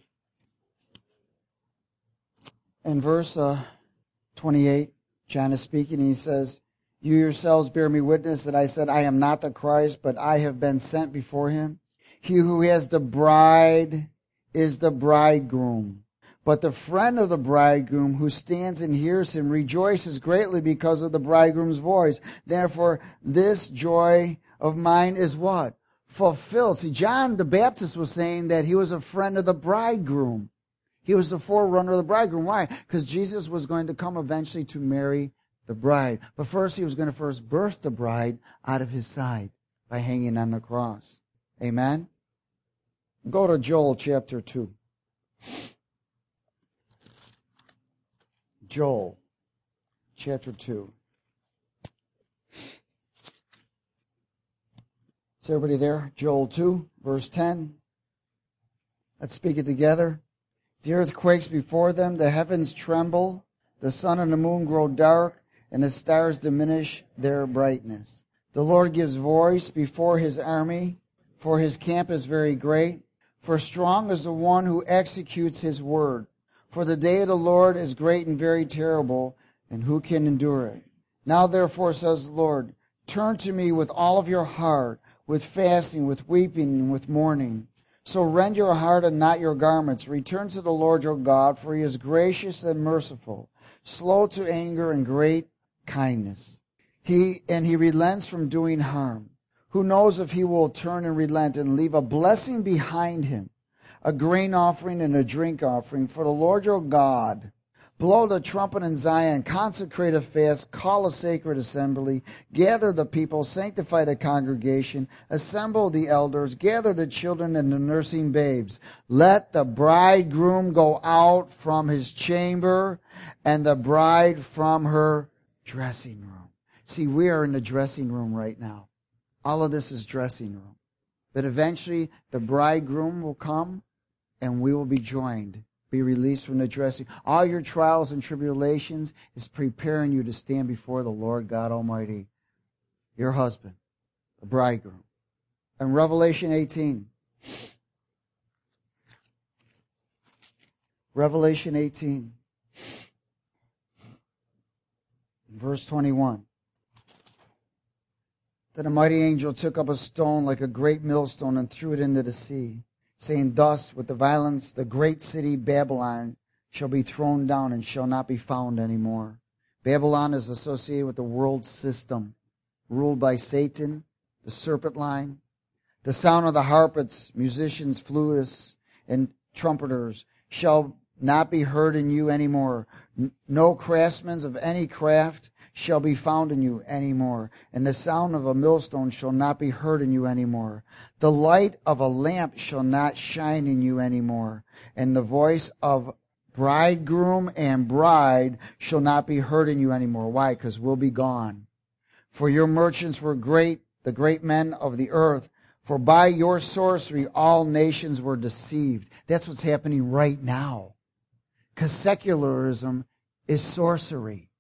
Speaker 1: In verse 28, John is speaking and he says, you yourselves bear me witness that I said, I am not the Christ, but I have been sent before him. He who has the bride is the bridegroom. But the friend of the bridegroom who stands and hears him rejoices greatly because of the bridegroom's voice. Therefore, this joy of mine is what? Fulfilled. See, John the Baptist was saying that he was a friend of the bridegroom. He was the forerunner of the bridegroom. Why? Because Jesus was going to come eventually to marry the bride. But first, he was going to first birth the bride out of his side by hanging on the cross. Amen? Go to Joel chapter 2. Joel chapter 2. Is everybody there? Joel 2, verse 10. Let's speak it together. The earth quakes before them, the heavens tremble, the sun and the moon grow dark, and the stars diminish their brightness. The Lord gives voice before his army, for his camp is very great. For strong is the one who executes his word. For the day of the Lord is great and very terrible, and who can endure it? Now therefore, says the Lord, turn to me with all of your heart, with fasting, with weeping, and with mourning. So rend your heart and not your garments. Return to the Lord your God, for he is gracious and merciful, slow to anger and great kindness. He relents from doing harm. Who knows if he will turn and relent and leave a blessing behind him, a grain offering and a drink offering for the Lord your God. Blow the trumpet in Zion, consecrate a fast, call a sacred assembly, gather the people, sanctify the congregation, assemble the elders, gather the children and the nursing babes. Let the bridegroom go out from his chamber and the bride from her dressing room. See, we are in the dressing room right now. All of this is dressing room. But eventually the bridegroom will come and we will be joined, be released from the dressing. All your trials and tribulations is preparing you to stand before the Lord God Almighty, your husband, the bridegroom. In Revelation 18, verse 21. Then a mighty angel took up a stone like a great millstone and threw it into the sea, saying, thus with the violence the great city Babylon shall be thrown down and shall not be found any more. Babylon is associated with the world system, ruled by Satan the serpent line. The sound of the harpists, musicians, flutists, and trumpeters shall not be heard in you anymore. No craftsmen of any craft shall be found in you anymore. And the sound of a millstone shall not be heard in you anymore. The light of a lamp shall not shine in you anymore. And the voice of bridegroom and bride shall not be heard in you anymore. Why? Because we'll be gone. For your merchants were great, the great men of the earth. For by your sorcery all nations were deceived. That's what's happening right now. Because secularism is sorcery.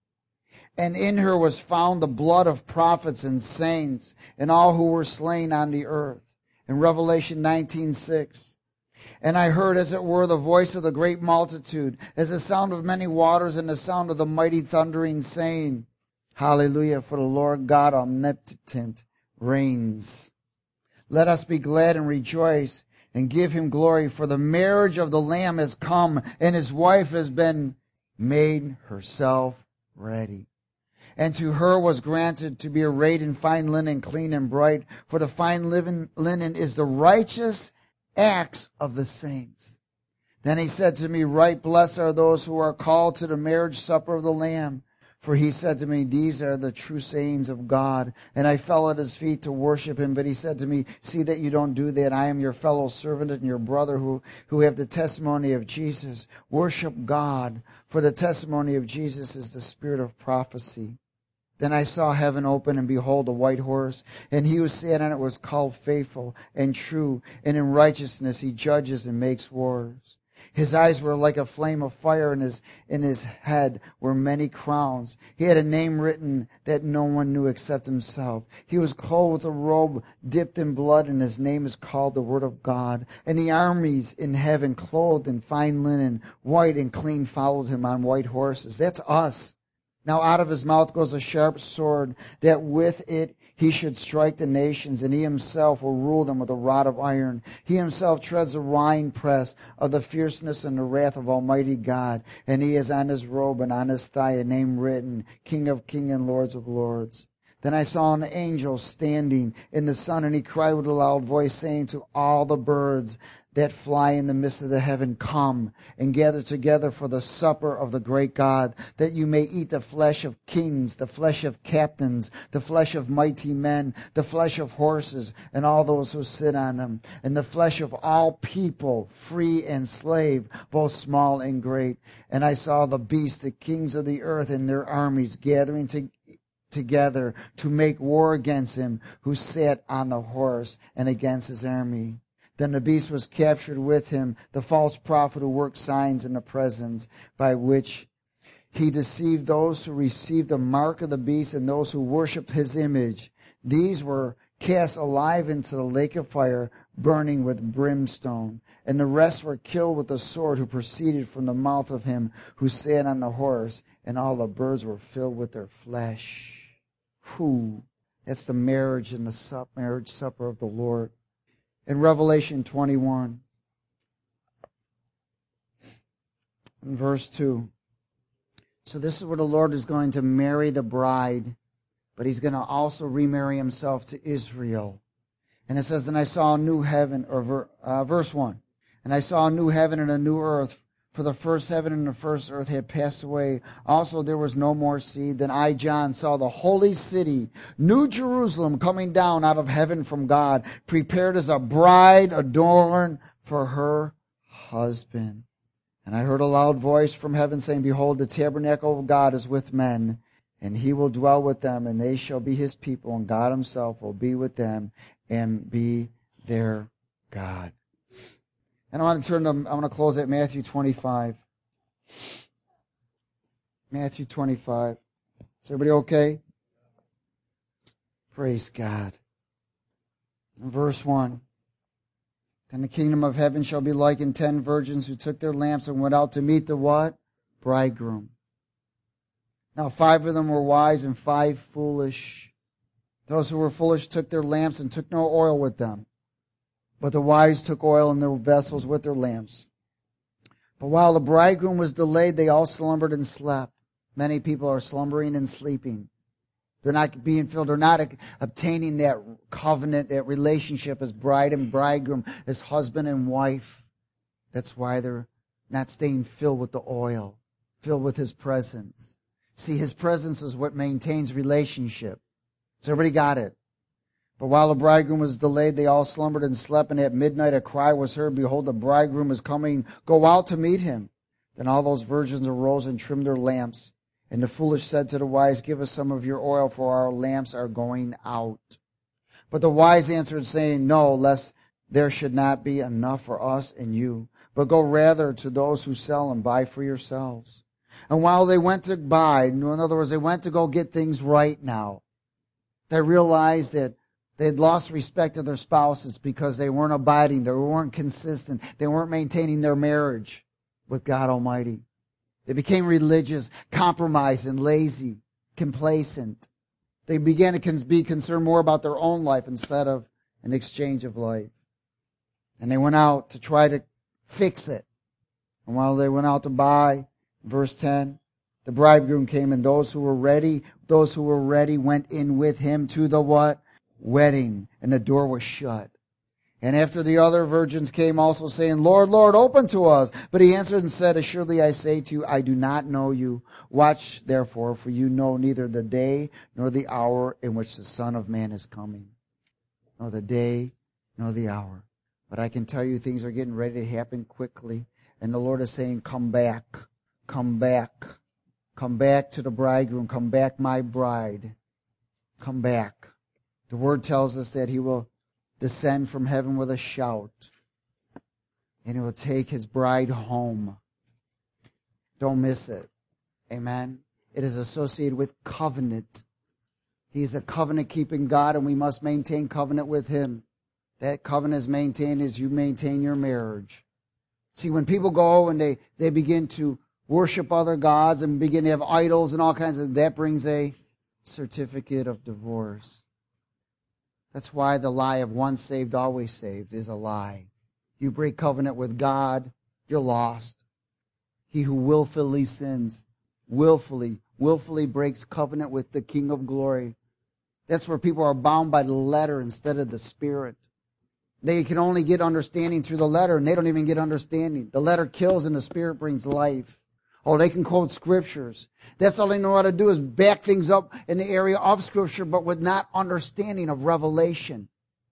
Speaker 1: And in her was found the blood of prophets and saints and all who were slain on the earth. In Revelation 19:6. And I heard, as it were, the voice of the great multitude, as the sound of many waters and the sound of the mighty thundering, saying, Hallelujah, for the Lord God omnipotent reigns. Let us be glad and rejoice and give him glory, for the marriage of the Lamb has come, and his wife has been made herself ready. And to her was granted to be arrayed in fine linen, clean and bright, for the fine linen is the righteous acts of the saints. Then he said to me, Right, blessed are those who are called to the marriage supper of the Lamb. For he said to me, These are the true sayings of God. And I fell at his feet to worship him. But he said to me, See that you don't do that. I am your fellow servant and your brother who have the testimony of Jesus. Worship God, for the testimony of Jesus is the spirit of prophecy. Then I saw heaven open, and behold, a white horse. And he who sat on it was called Faithful and True. And in righteousness he judges and makes wars. His eyes were like a flame of fire, and in his head were many crowns. He had a name written that no one knew except himself. He was clothed with a robe dipped in blood, and his name is called the Word of God. And the armies in heaven, clothed in fine linen, white and clean, followed him on white horses. That's us. Now out of his mouth goes a sharp sword, that with it he should strike the nations, and he himself will rule them with a rod of iron. He himself treads the winepress of the fierceness and the wrath of Almighty God. And he has on his robe and on his thigh a name written, King of Kings and Lords of Lords. Then I saw an angel standing in the sun, and he cried with a loud voice, saying to all the birds that fly in the midst of the heaven, Come and gather together for the supper of the great God, that you may eat the flesh of kings, the flesh of captains, the flesh of mighty men, the flesh of horses, and all those who sit on them, and the flesh of all people, free and slave, both small and great. And I saw the beasts, the kings of the earth, and their armies gathering together to make war against him who sat on the horse and against his army. Then the beast was captured with him, the false prophet who worked signs in the presence, by which he deceived those who received the mark of the beast and those who worshipped his image. These were cast alive into the lake of fire, burning with brimstone. And the rest were killed with the sword who proceeded from the mouth of him who sat on the horse, and all the birds were filled with their flesh. Whew. That's the marriage and the marriage supper of the Lord. In Revelation 21, in verse 2. So this is where the Lord is going to marry the bride, but he's going to also remarry himself to Israel. And it says, And I saw a new heaven, or verse 1. And I saw a new heaven and a new earth, for the first heaven and the first earth had passed away. Also there was no more sea. Then I, John, saw the holy city, New Jerusalem, coming down out of heaven from God, prepared as a bride adorned for her husband. And I heard a loud voice from heaven saying, Behold, the tabernacle of God is with men, and he will dwell with them, and they shall be his people, and God himself will be with them and be their God. And I want to close at Matthew 25. Matthew 25. Is everybody okay? Praise God. Verse 1. And the kingdom of heaven shall be likened 10 virgins who took their lamps and went out to meet the what? Bridegroom. Now 5 of them were wise and 5 foolish. Those who were foolish took their lamps and took no oil with them. But the wise took oil in their vessels with their lamps. But while the bridegroom was delayed, they all slumbered and slept. Many people are slumbering and sleeping They're not being filled. They're not obtaining that covenant, that relationship as bride and bridegroom, as husband and wife. That's why they're not staying filled with the oil, filled with His presence. See, His presence is what maintains relationship. So everybody got it. But while the bridegroom was delayed, they all slumbered and slept, and at midnight a cry was heard, "Behold, the bridegroom is coming. Go out to meet him." Then all those virgins arose and trimmed their lamps. And the foolish said to the wise, "Give us some of your oil, for our lamps are going out." But the wise answered, saying, "No, lest there should not be enough for us and you. But go rather to those who sell and buy for yourselves." And while they went to buy, in other words, they went to go get things right now, they realized that they had lost respect of their spouses because they weren't abiding, they weren't consistent, they weren't maintaining their marriage with God Almighty. They became religious, compromised, and lazy, complacent. They began to be concerned more about their own life instead of an exchange of life. And they went out to try to fix it. And while they went out to buy, verse 10, the bridegroom came, and those who were ready went in with him to the what? Wedding, and the door was shut. And after the other virgins came also, saying, "Lord, Lord, open to us." But he answered and said, "Assuredly I say to you, I do not know you. Watch therefore, for you know neither the day nor the hour in which the Son of Man is coming." Nor the day nor the hour. But I can tell you things are getting ready to happen quickly. And the Lord is saying, "Come back, come back, come back to the bridegroom, come back, my bride, come back." The Word tells us that He will descend from heaven with a shout, and He will take His bride home. Don't miss it. Amen. It is associated with covenant. He's a covenant-keeping God, and we must maintain covenant with Him. That covenant is maintained as you maintain your marriage. See, when people go and they begin to worship other gods and begin to have idols and all kinds of, that brings a certificate of divorce. That's why the lie of once saved, always saved is a lie. You break covenant with God, you're lost. He who willfully sins, willfully breaks covenant with the King of glory. That's where people are bound by the letter instead of the Spirit. They can only get understanding through the letter, and they don't even get understanding. The letter kills and the Spirit brings life. Oh, they can quote scriptures. That's all they know how to do is back things up in the area of Scripture, but with not understanding of revelation.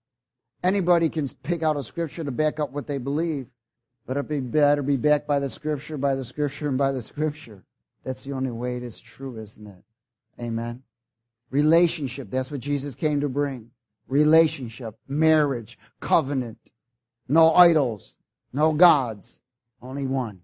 Speaker 1: Anybody can pick out a scripture to back up what they believe, but it better be backed by the Scripture, and by the Scripture. That's the only way it is true, isn't it? Amen. Relationship, that's what Jesus came to bring. Relationship, marriage, covenant. No idols, no gods, only one.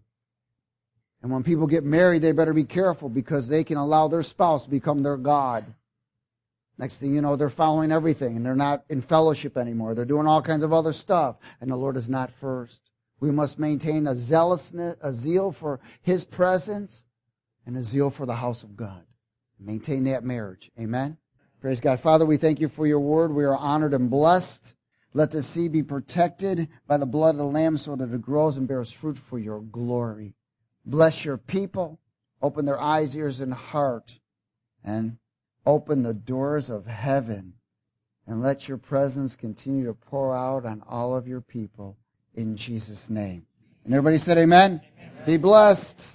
Speaker 1: And when people get married, they better be careful because they can allow their spouse to become their God. Next thing you know, they're following everything and they're not in fellowship anymore. They're doing all kinds of other stuff, and the Lord is not first. We must maintain a zeal for His presence and a zeal for the house of God. Maintain that marriage. Amen? Praise God. Father, we thank You for Your word. We are honored and blessed. Let the seed be protected by the blood of the Lamb so that it grows and bears fruit for Your glory. Bless Your people. Open their eyes, ears, and heart. And open the doors of heaven. And let Your presence continue to pour out on all of Your people. In Jesus' name. And everybody said amen? Amen. Be blessed.